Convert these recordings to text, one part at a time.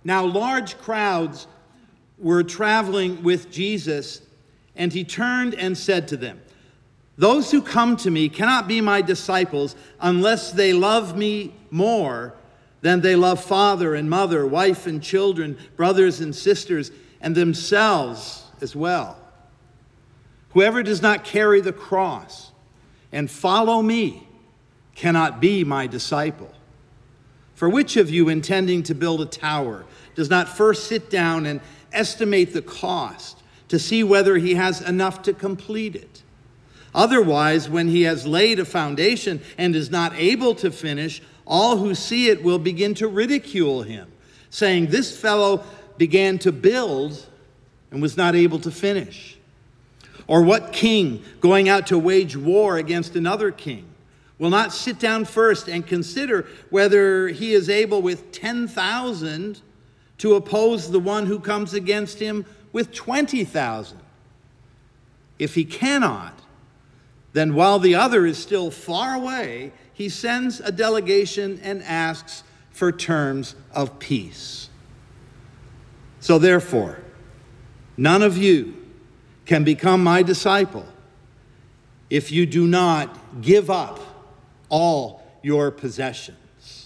Now large crowds were traveling with Jesus, and he turned and said to them, "Those who come to me cannot be my disciples unless they love me more than they love father and mother, wife and children, brothers and sisters, and themselves as well. Whoever does not carry the cross and follow me cannot be my disciple. For which of you, intending to build a tower, does not first sit down and estimate the cost to see whether he has enough to complete it? Otherwise, when he has laid a foundation and is not able to finish, all who see it will begin to ridicule him, saying, 'This fellow began to build and was not able to finish.' Or what king, going out to wage war against another king, will not sit down first and consider whether he is able with 10,000 to oppose the one who comes against him with 20,000? If he cannot, then while the other is still far away, he sends a delegation and asks for terms of peace. So therefore, none of you can become my disciple if you do not give up all your possessions."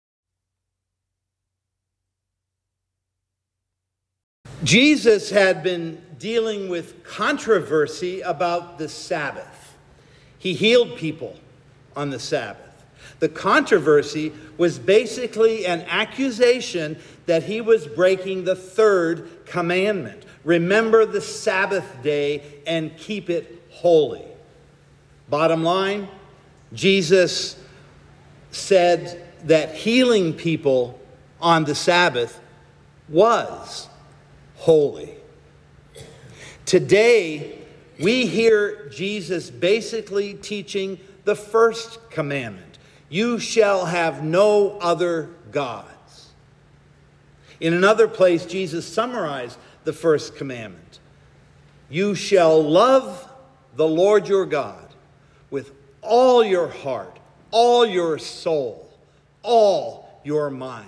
Jesus had been dealing with controversy about the Sabbath. He healed people on the Sabbath. The controversy was basically an accusation that he was breaking the third commandment. Remember the Sabbath day and keep it holy. Bottom line, Jesus said that healing people on the Sabbath was holy. Today, we hear Jesus basically teaching the first commandment: "You shall have no other gods." In another place, Jesus summarized the first commandment: "You shall love the Lord your God with all your heart, all your soul, all your mind."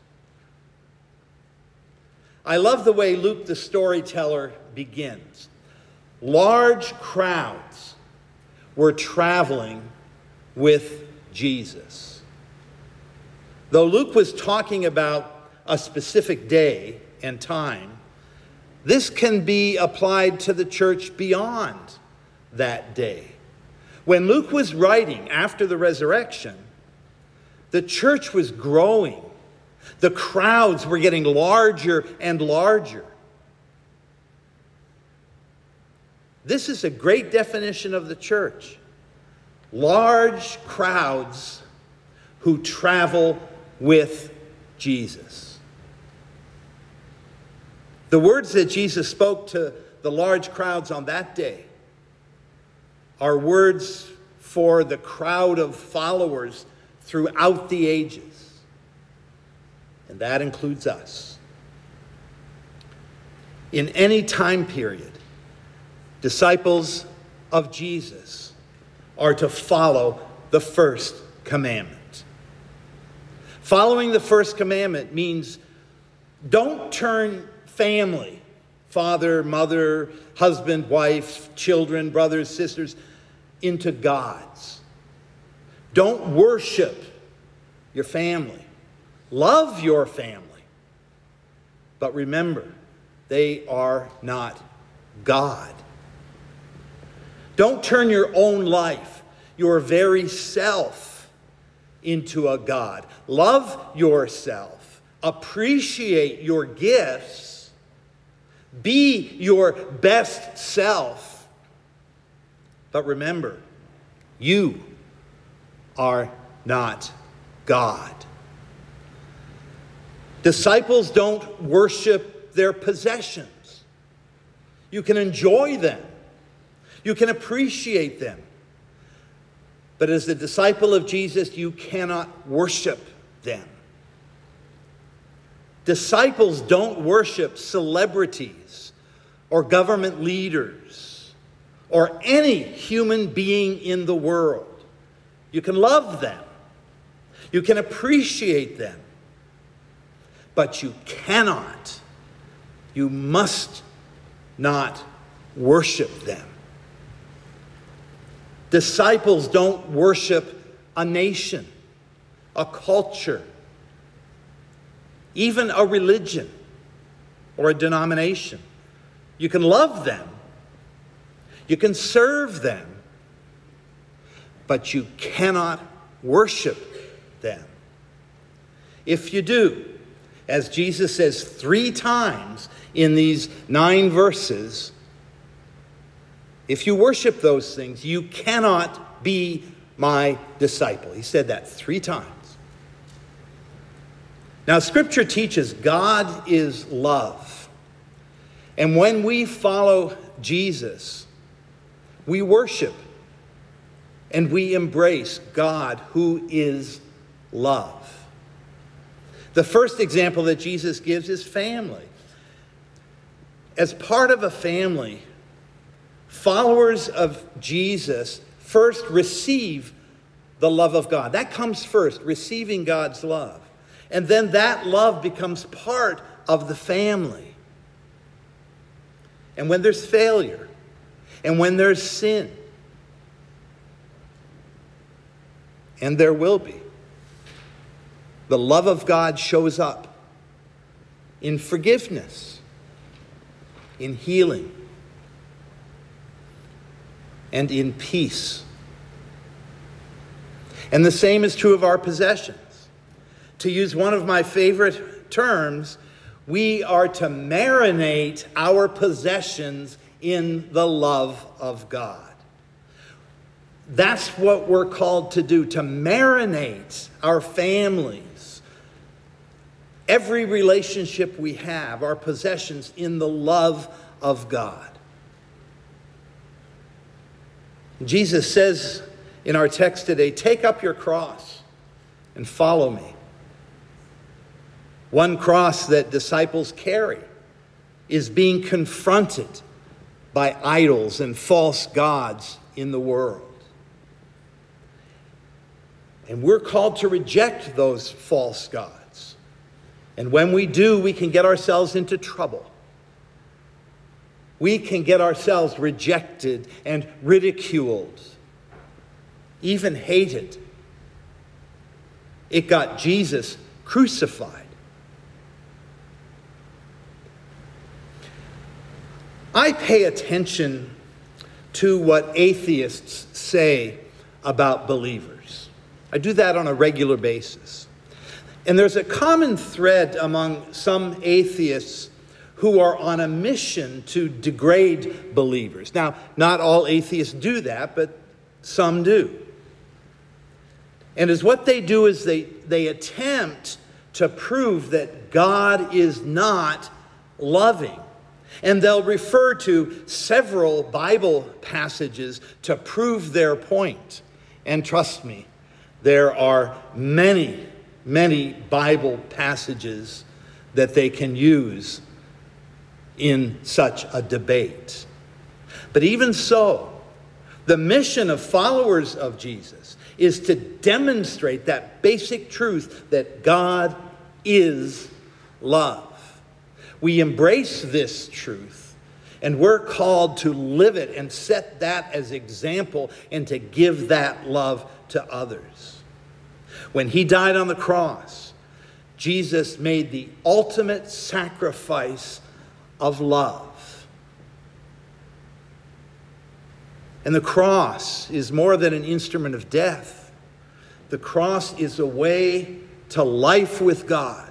I love the way Luke the storyteller begins. Large crowds were traveling with Jesus. Though Luke was talking about a specific day and time, this can be applied to the church beyond that day. When Luke was writing after the resurrection, the church was growing. The crowds were getting larger and larger. This is a great definition of the church: large crowds who travel with Jesus. The words that Jesus spoke to the large crowds on that day are words for the crowd of followers throughout the ages. And that includes us. In any time period, disciples of Jesus are to follow the first commandment. Following the first commandment means don't turn family, father, mother, husband, wife, children, brothers, sisters, into gods. Don't worship your family. Love your family. But remember, they are not God. Don't turn your own life, your very self, into a god. Love yourself. Appreciate your gifts. Be your best self. But remember, you are not God. Disciples don't worship their possessions. You can enjoy them. You can appreciate them. But as the disciple of Jesus, you cannot worship them. Disciples don't worship celebrities or government leaders or any human being in the world. You can love them. You can appreciate them. but you cannot, you must not worship them. Disciples don't worship a nation, a culture, even a religion or a denomination. You can love them, you can serve them, but you cannot worship them. If you do, as Jesus says 3 times in these 9 verses, if you worship those things, you cannot be my disciple. He said that 3 times. Now, Scripture teaches God is love. And when we follow Jesus, we worship and we embrace God who is love. The first example that Jesus gives is family. As part of a family, followers of Jesus first receive the love of God. That comes first, receiving God's love. And then that love becomes part of the family. And when there's failure, and when there's sin, and there will be, the love of God shows up in forgiveness, in healing, and in peace. And the same is true of our possessions. To use one of my favorite terms, we are to marinate our possessions in the love of God. That's what we're called to do, to marinate our families, every relationship we have, our possessions, in the love of God. Jesus says in our text today, take up your cross and follow me. One cross that disciples carry is being confronted by idols and false gods in the world. And we're called to reject those false gods. And when we do, we can get ourselves into trouble. We can get ourselves rejected and ridiculed, even hated. It got Jesus crucified. I pay attention to what atheists say about believers. I do that on a regular basis. And there's a common thread among some atheists who are on a mission to degrade believers. Now, not all atheists do that, but some do. And as what they do is they attempt to prove that God is not loving. And they'll refer to several Bible passages to prove their point. And trust me, there are many, many Bible passages that they can use in such a debate. But even so, the mission of followers of Jesus is to demonstrate that basic truth that God is love. We embrace this truth, and we're called to live it and set that as example and to give that love to others. When he died on the cross, Jesus made the ultimate sacrifice of love. And the cross is more than an instrument of death. The cross is a way to life with God.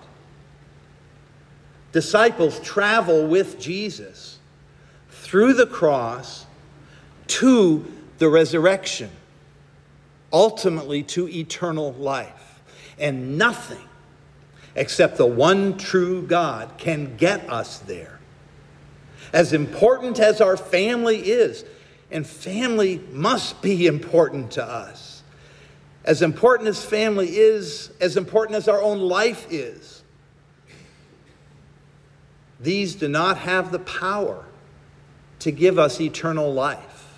Disciples travel with Jesus through the cross to the resurrection, ultimately to eternal life. And nothing except the one true God can get us there. As important as our family is, and family must be important to us, as important as family is, as important as our own life is, these do not have the power to give us eternal life.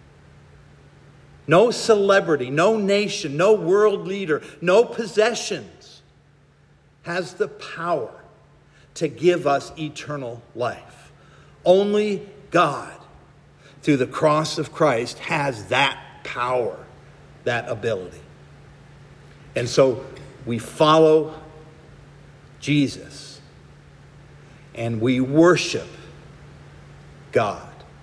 No celebrity, no nation, no world leader, no possessions has the power to give us eternal life. Only God, through the cross of Christ, has that power, that ability. And so we follow Jesus and we worship God.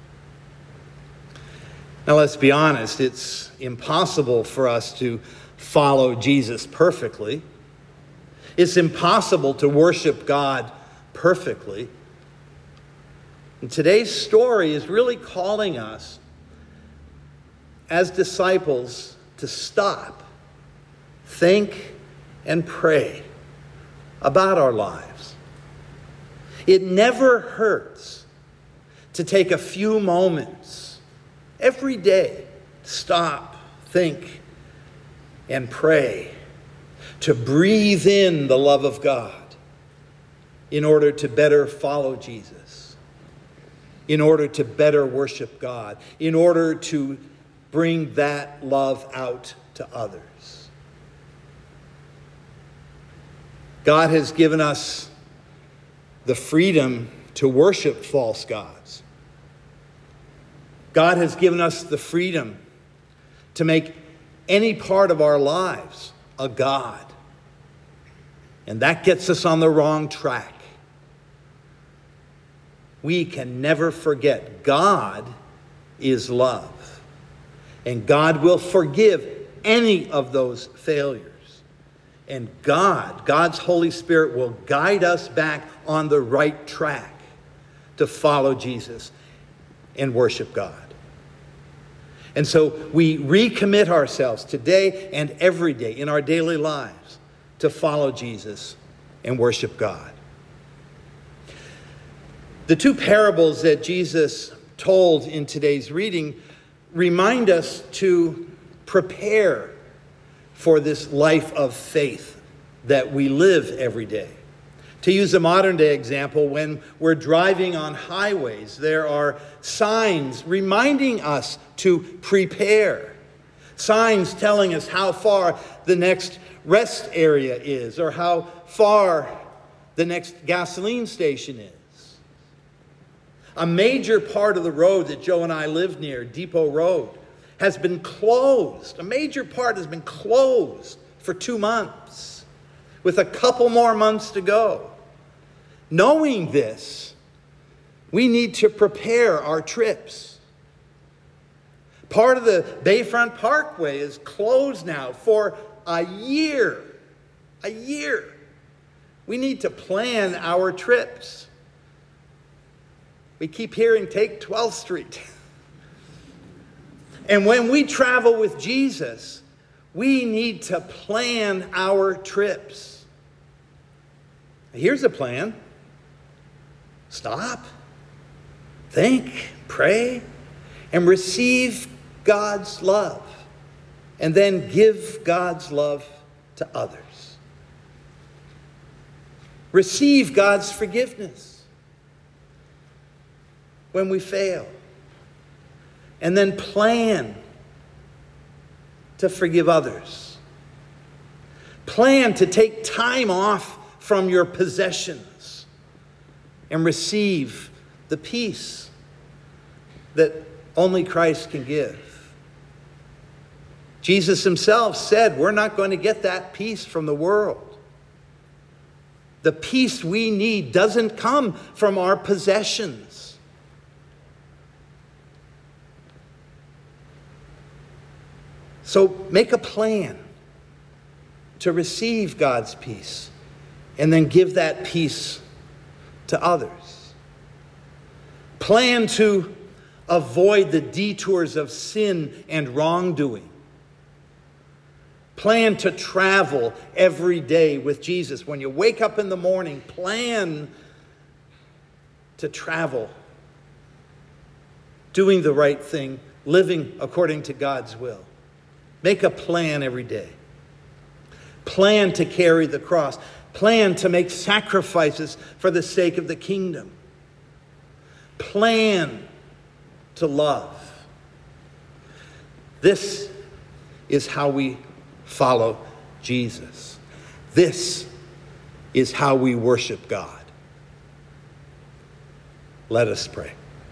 Now let's be honest, it's impossible for us to follow Jesus perfectly. It's impossible to worship God perfectly. And today's story is really calling us as disciples to stop, think, and pray about our lives. It never hurts to take a few moments every day to stop, think, and pray, to breathe in the love of God in order to better follow Jesus, in order to better worship God, in order to bring that love out to others. God has given us the freedom to worship false gods. God has given us the freedom to make any part of our lives a god. And that gets us on the wrong track. We can never forget God is love. And God will forgive any of those failures. And God's Holy Spirit will guide us back on the right track to follow Jesus and worship God. And so we recommit ourselves today and every day in our daily lives to follow Jesus and worship God. The two parables that Jesus told in today's reading remind us to prepare for this life of faith that we live every day. To use a modern day example, when we're driving on highways, there are signs reminding us to prepare. Signs telling us how far the next rest area is or how far the next gasoline station is. A major part of the road that Joe and I live near, Depot Road, has been closed. A major part has been closed for 2 months, with a couple more months to go. Knowing this, we need to prepare our trips. Part of the Bayfront Parkway is closed now for a year. A year. We need to plan our trips. We keep hearing, take 12th Street. And when we travel with Jesus, we need to plan our trips. Here's a plan. Stop, think, pray, and receive God's love. And then give God's love to others. Receive God's forgiveness when we fail. And then plan to forgive others. Plan to take time off from your possessions and receive the peace that only Christ can give. Jesus himself said, we're not going to get that peace from the world. The peace we need doesn't come from our possessions. So make a plan to receive God's peace and then give that peace to others. Plan to avoid the detours of sin and wrongdoing. Plan to travel every day with Jesus. When you wake up in the morning, plan to travel, doing the right thing, living according to God's will. Make a plan every day. Plan to carry the cross. Plan to make sacrifices for the sake of the kingdom. Plan to love. This is how we follow Jesus. This is how we worship God. Let us pray.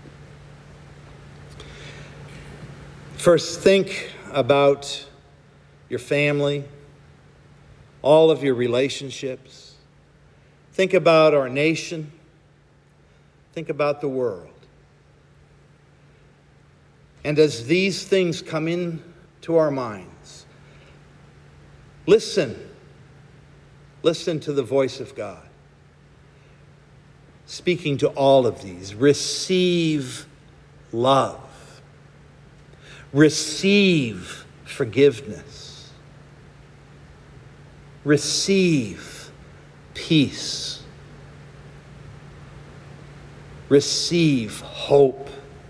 First, think about your family, all of your relationships. Think about our nation. Think about the world. And as these things come into our minds, listen to the voice of God speaking to all of these. Receive love. Receive forgiveness. Receive peace. Receive hope.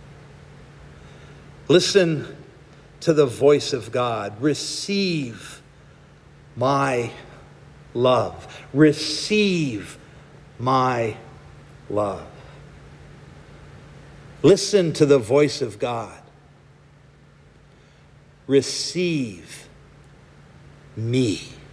Listen to the voice of God. Receive my love. Receive my love. Listen to the voice of God. Receive me.